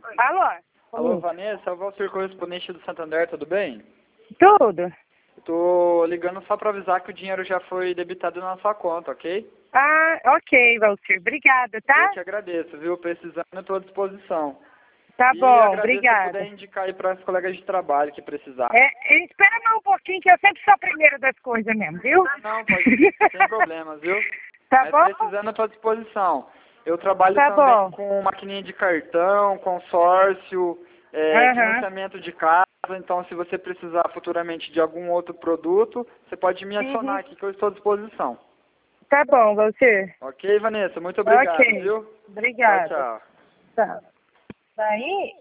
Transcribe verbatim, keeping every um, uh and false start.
Alô? Alô, Vanessa, é o Valcir, correspondente do Santander, tudo bem? Tudo? Tô ligando só para avisar que o dinheiro já foi debitado na sua conta, ok? Ah, ok, Valcir. Obrigada, tá? Eu te agradeço, viu? Precisando, eu estou à disposição. Tá e bom, agradeço obrigada. se puder indicar aí para os colegas de trabalho que precisar. É, espera mais um pouquinho que eu sempre sou a primeira das coisas mesmo, viu? Não, pode, sem problemas, viu? Tá Mas bom? precisando, eu estou à disposição. Eu trabalho Tá também bom. com maquininha de cartão, consórcio, é, Aham. financiamento de casa. Então, se você precisar futuramente de algum outro produto, você pode me adicionar Uhum. aqui que eu estou à disposição. Tá bom, Valcir. Ok, Vanessa? Muito obrigado, Ok. viu? Obrigada. Tchau, tchau. Tá. Daí...